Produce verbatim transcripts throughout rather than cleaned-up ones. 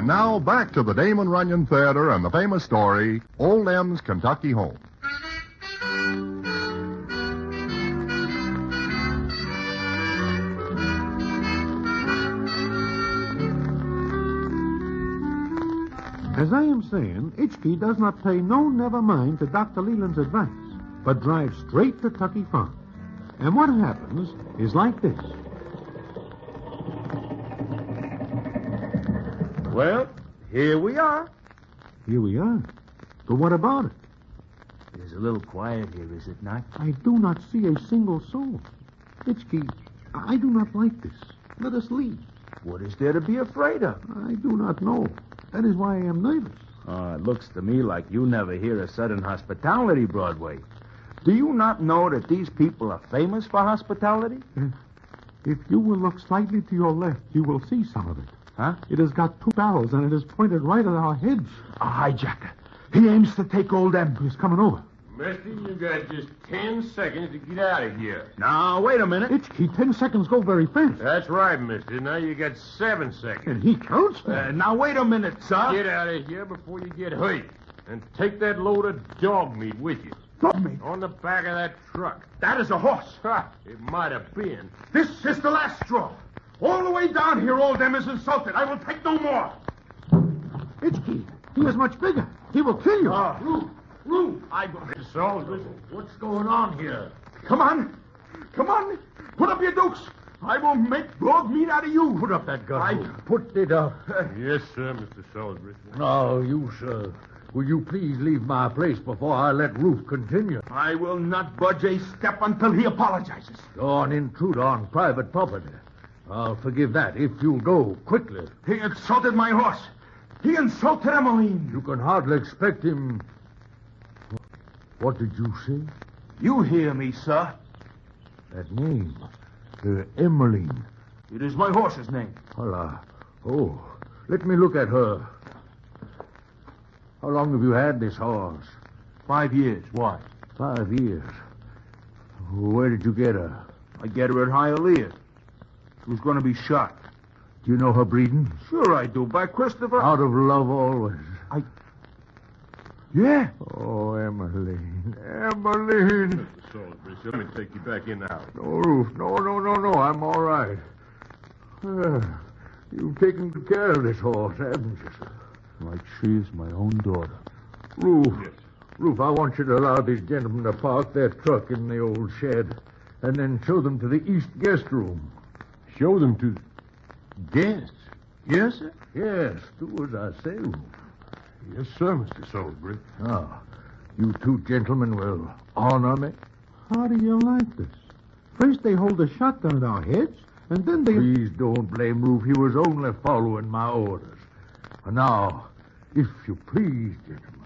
And now back to the Damon Runyon Theater and the famous story, Old M's Kentucky Home. As I am saying, Itchkey does not pay no never mind to Doctor Leland's advice, but drives straight to Tucky Farm. And what happens is like this. Well, here we are. Here we are. But what about it? It is a little quiet here, is it not? I do not see a single soul. Itchkey, I do not like this. Let us leave. What is there to be afraid of? I do not know. That is why I am nervous. Oh, it looks to me like you never hear of Southern hospitality, Broadway. Do you not know that these people are famous for hospitality? If you will look slightly to your left, you will see some of it. Huh? It has got two barrels, and it is pointed right at our heads. A hijacker. He aims to take old M. He's coming over. Mister, you got just ten seconds to get out of here. Now, wait a minute. Itchkey, ten seconds go very fast. That's right, mister. Now you got seven seconds. And he counts fast. Uh, now, wait a minute, sir. Get out of here before you get hurt. And take that load of dog meat with you. Dog meat? On the back of that truck. That is a horse. Ha! It might have been. This is the last straw. All the way down here, old M is insulted. I will take no more. Itchkey, he is much bigger. He will kill you. Ah, Roof, Roof, I... Mister Salisbury, what's going on here? Come on. Come on. Put up your dukes. I will make dog meat out of you. Put up that gun. I... Put it up. Yes, sir, Mister Salisbury. No, you, sir. Will you please leave my place before I let Roof continue? I will not budge a step until he apologizes. You're an intruder on private property. I'll forgive that if you'll go quickly. He insulted my horse. He insulted Emmeline. You can hardly expect him... What did you say? You hear me, sir. That name. Uh, Emmeline. It is my horse's name. Hola. Oh, let me look at her. How long have you had this horse? Five years. Why? Five years. Where did you get her? I get her at Hialeah. She was going to be shot. Do you know her breeding? Sure I do. By Christopher. Out of love always. I... Yeah. Oh, Emmeline. Emmeline. Mister Salisbury, let me take you back in the house. No, Roof. No, no, no, no. I'm all right. Uh, you've taken good care of this horse, haven't you, sir? Like she is my own daughter. Roof. Yes. Roof, I want you to allow these gentlemen to park their truck in the old shed and then show them to the east guest room. Show them to guests. Yes, sir? Yes, do as I say, Roof. Yes, sir, Mister Salisbury. Now, you two gentlemen will honor me. How do you like this? First they hold a shotgun at our heads, and then they... Please don't blame Roof. He was only following my orders. And now, if you please, gentlemen.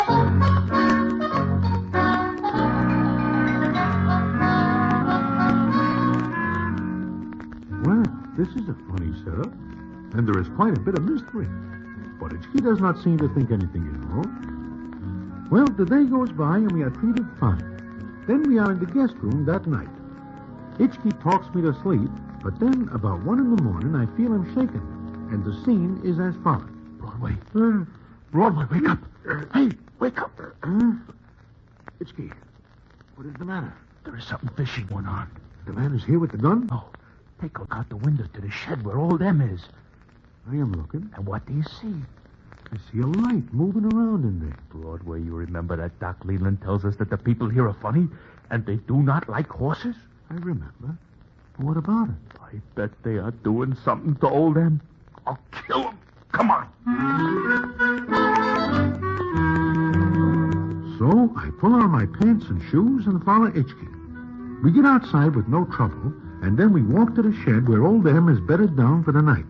Well, this is a funny setup, and there is quite a bit of mystery. But Itchkey does not seem to think anything is wrong. Well, the day goes by, and we are treated fine. Then we are in the guest room that night. Itchkey talks me to sleep, but then about one in the morning, I feel him shaking, and the scene is as follows. Broadway. Uh, Broadway, wake up. Hey, wake up. uh, Itchkey, what is the matter? There is something fishy going on. The man is here with the gun? No. Take a look out the window to the shed where old M is. I am looking. And what do you see? I see a light moving around in there. Broadway, you remember that Doc Leland tells us that the people here are funny and they do not like horses? I remember. What about it? I bet they are doing something to old M. I'll kill him. Come on. So I pull on my pants and shoes and follow Itchkey. We get outside with no trouble, and then we walk to the shed where old M is bedded down for the night.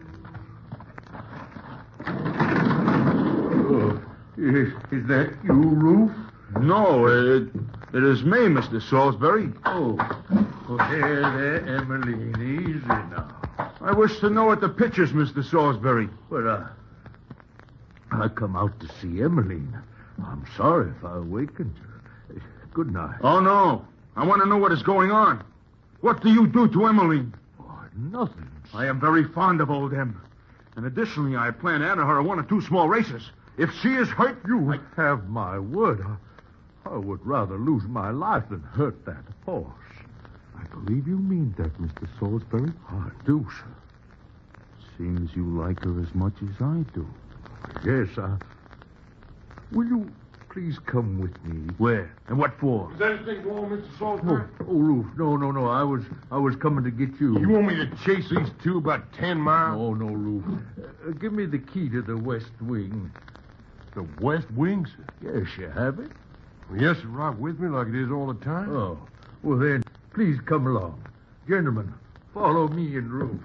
Oh, is, is that you, Roof? No, it, it is me, Mister Salisbury. Oh. Oh, there, there, Emmeline. Easy now. I wish to know what the picture's, Mister Salisbury. But, uh, I come out to see Emmeline. I'm sorry if I awakened her. Good night. Oh, no. I want to know what is going on. What do you do to Emmeline? Oh, nothing. I am very fond of old M. And additionally, I plan to enter her one or two small races. If she is hurt, You I... have my word. I, I would rather lose my life than hurt that horse. I believe you mean that, Mister Salisbury. I do, sir. Seems you like her as much as I do. Yes, I... Will you please come with me? Where? And what for? Is anything wrong, Mister Oh, Salisbury? oh, Roof, no, no, no. I was I was coming to get you. You want me to chase these two about ten miles? No, no, Roof. Uh, give me the key to the west wing. The West Wings? Yes, you have it. Well, yes, sir, right with me like it is all the time. Oh, well then, please come along. Gentlemen, follow me and Roof.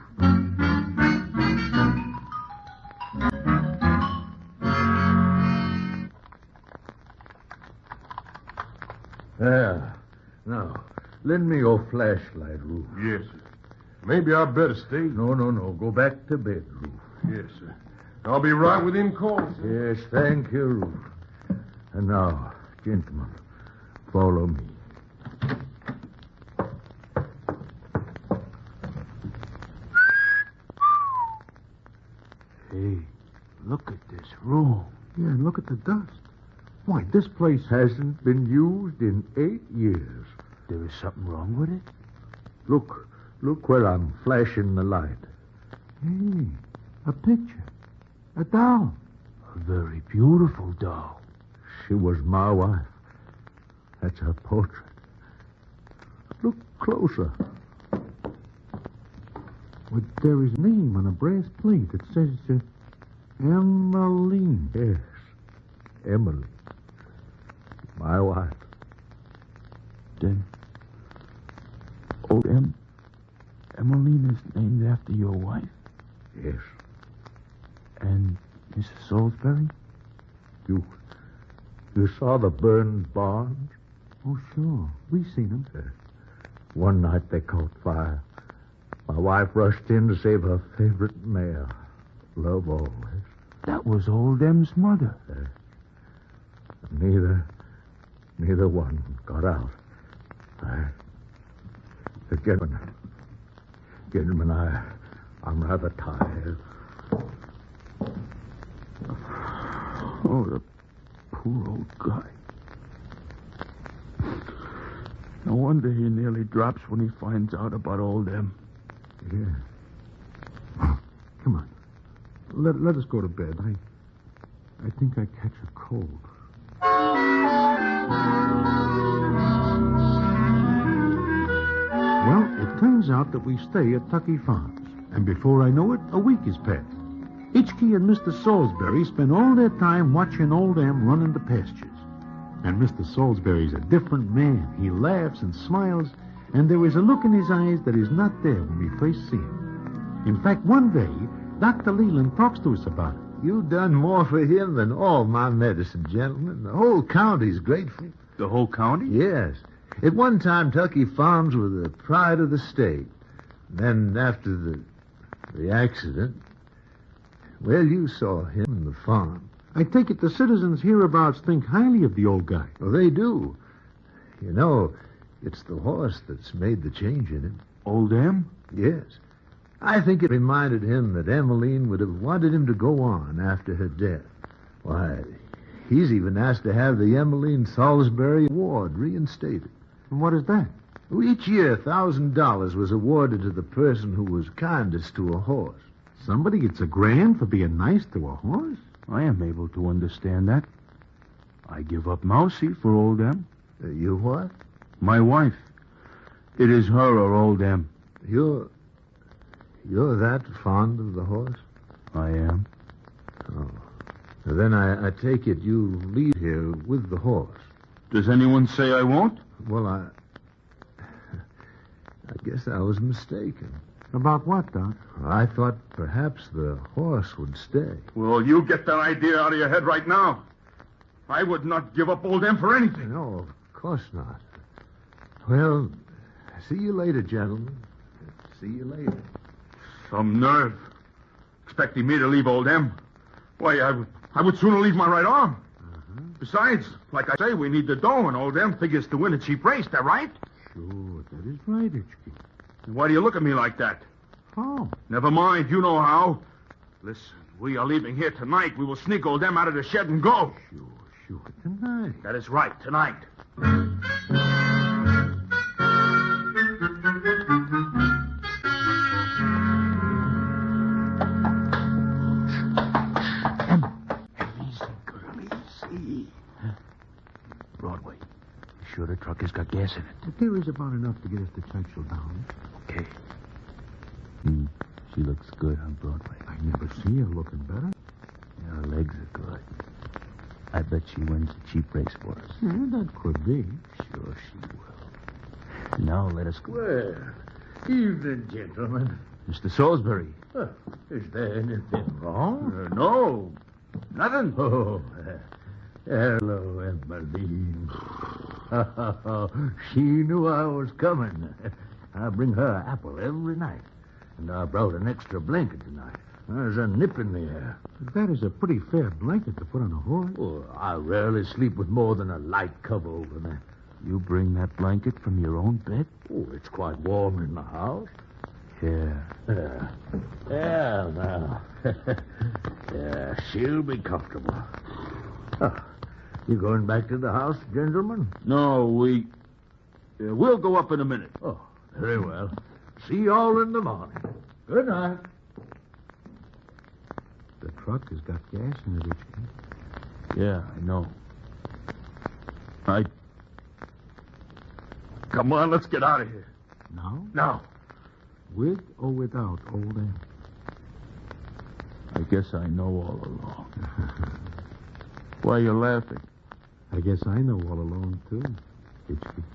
There. Now, lend me your flashlight, Roof. Yes, sir. Maybe I better stay. No, no, no. Go back to bed, Roof. Yes, sir. I'll be right within call, sir. Yes, thank you, Roof. And now, gentlemen, follow me. Hey, look at this room. Yeah, and look at the dust. Why, this place has... Hasn't been used in eight years. There is something wrong with it? Look, look where I'm flashing the light. Hey, a picture. A doll. A very beautiful doll. She was my wife. That's her portrait. Look closer. Well, there is a name on a brass plate that says uh, Emmeline. Yes, Emily. My wife. Then, old Em... Emmeline is named after your wife? Yes. And Missus Salisbury? You, you saw the burned barns? Oh, sure. We've seen them. One night they caught fire. My wife rushed in to save her favorite mare. Love always. That was old Em's mother. Neither, neither one got out. I, uh, gentlemen, gentlemen, I, I'm rather tired. Oh, the poor old guy. No wonder he nearly drops when he finds out about old Em. Yeah. Come on. Let, let us go to bed. I, I think I catch a cold. Well, it turns out that we stay at Tucky Farms. And before I know it, a week is passed. Itchkey and Mister Salisbury spend all their time watching old Em run in the pastures. And Mister Salisbury's a different man. He laughs and smiles, and there is a look in his eyes that is not there when we first see him. In fact, one day, Doctor Leland talks to us about it. You've done more for him than all my medicine, gentlemen. The whole county's grateful. The whole county? Yes. At one time, Tucky Farms were the pride of the state. Then, after the the accident, well, you saw him and the farm. I take it the citizens hereabouts think highly of the old guy. Well, they do. You know, it's the horse that's made the change in him. Old Em? Yes. I think it reminded him that Emmeline would have wanted him to go on after her death. Why, he's even asked to have the Emmeline Salisbury Award reinstated. And what is that? Each year, a thousand dollars was awarded to the person who was kindest to a horse. Somebody gets a grand for being nice to a horse? I am able to understand that. I give up Mousie for old Em. Uh, you what? My wife. It is her or old Em. You're... You're that fond of the horse? I am. Oh. Then I, I take it you leave here with the horse. Does anyone say I won't? Well, I... I guess I was mistaken. About what, Doc? I thought perhaps the horse would stay. Well, you get that idea out of your head right now. I would not give up old Em for anything. No, of course not. Well, see you later, gentlemen. See you later. Some nerve. Expecting me to leave old Em. Why, I, w- I would sooner leave my right arm. Uh-huh. Besides, like I say, we need the dough, and old Em figures to win a cheap race, that right? Sure, that is right, Itchkey. Why do you look at me like that? How? Never mind, you know how. Listen, we are leaving here tonight. We will sneak old Em out of the shed and go. Sure, sure, tonight. That is right, tonight. Broadway. You sure the truck has got gas in it? But there is about enough to get us to Churchill Downs. Okay. Hmm. She looks good on Broadway. I never see her looking better. Yeah, her legs are good. I bet she wins a cheap race for us. Yeah, that could be. Sure she will. Now let us go. Well, evening, gentlemen. Mister Salisbury. Uh, is there anything wrong? Uh, no, nothing. Oh, uh, hello, Emmeline. She knew I was coming. I bring her apple every night. And I brought an extra blanket tonight. There's a nip in the air. That is a pretty fair blanket to put on a horse. Oh, I rarely sleep with more than a light cover over me. You bring that blanket from your own bed? Oh, it's quite warm in the house. Yeah. Yeah. Yeah, now. Yeah, she'll be comfortable. Oh, you going back to the house, gentlemen? No, we... Uh, we'll go up in a minute. Oh, very well. See you all in the morning. Good night. The truck has got gas in it, Richie. Yeah, I know. I... Come on, let's get out of here. Now? Now. With or without old Em? I guess I know all along. Why are you laughing? I guess I know all along, too, Richie.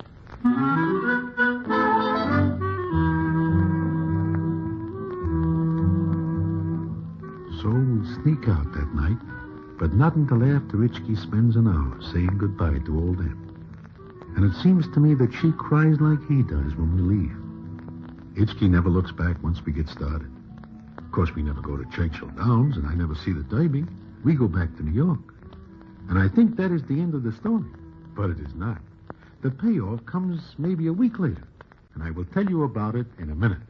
So we sneak out that night, but not until after Richie spends an hour saying goodbye to old Em. And it seems to me that she cries like he does when we leave. Itchkey never looks back once we get started. Of course, we never go to Churchill Downs, and I never see the Derby. We go back to New York. And I think that is the end of the story. But it is not. The payoff comes maybe a week later, and I will tell you about it in a minute.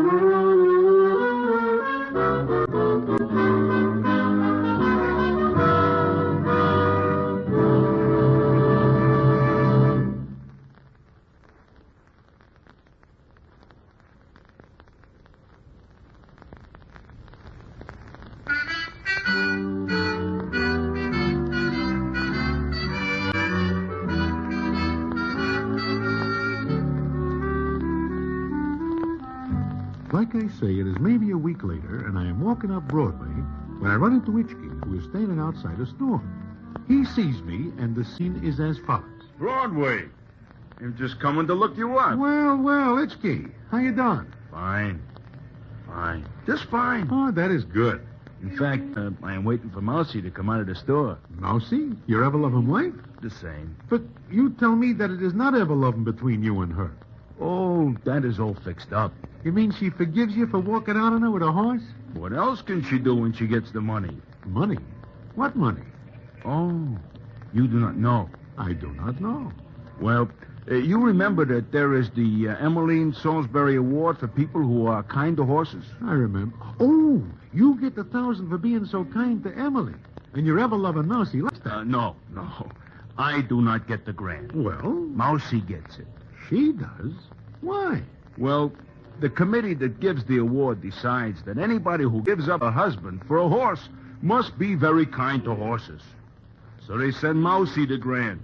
Like I say, it is maybe a week later, and I am walking up Broadway when I run into Itchkey, who is standing outside a store. He sees me, and the scene is as follows. Broadway. I'm just coming to look you up. Well, well, Itchkey, how you doing? Fine. Fine. Just fine. Oh, that is good. In fact, uh, I am waiting for Mousy to come out of the store. Mousy, your ever-loving wife? The same. But you tell me that it is not ever-loving between you and her. Oh, that is all fixed up. You mean she forgives you for walking out on her with a horse? What else can she do when she gets the money? Money? What money? Oh, you do not know. I do not know. Well, uh, you remember that there is the uh, Emmeline Salisbury Award for people who are kind to horses? I remember. Oh, you get the thousand for being so kind to Emily. And your ever-loving Mousy likes that. Uh, no, no. I do not get the grant. Well, Mousy gets it. she does. Why? Well, the committee that gives the award decides that anybody who gives up a husband for a horse must be very kind to horses. So they send Mousy the grant.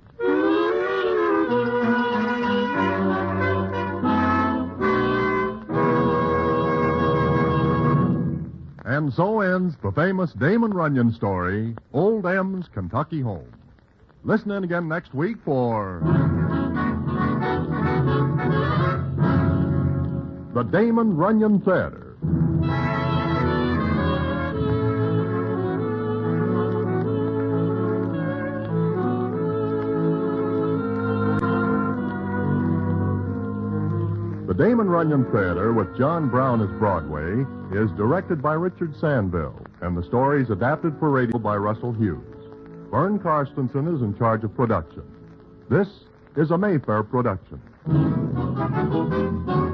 And so ends the famous Damon Runyon story, Old Em's Kentucky Home. Listen in again next week for the Damon Runyon Theater. The Damon Runyon Theater, with John Brown as Broadway, is directed by Richard Sandville, and the story is adapted for radio by Russell Hughes. Vern Karstensen is in charge of production. This is a Mayfair production.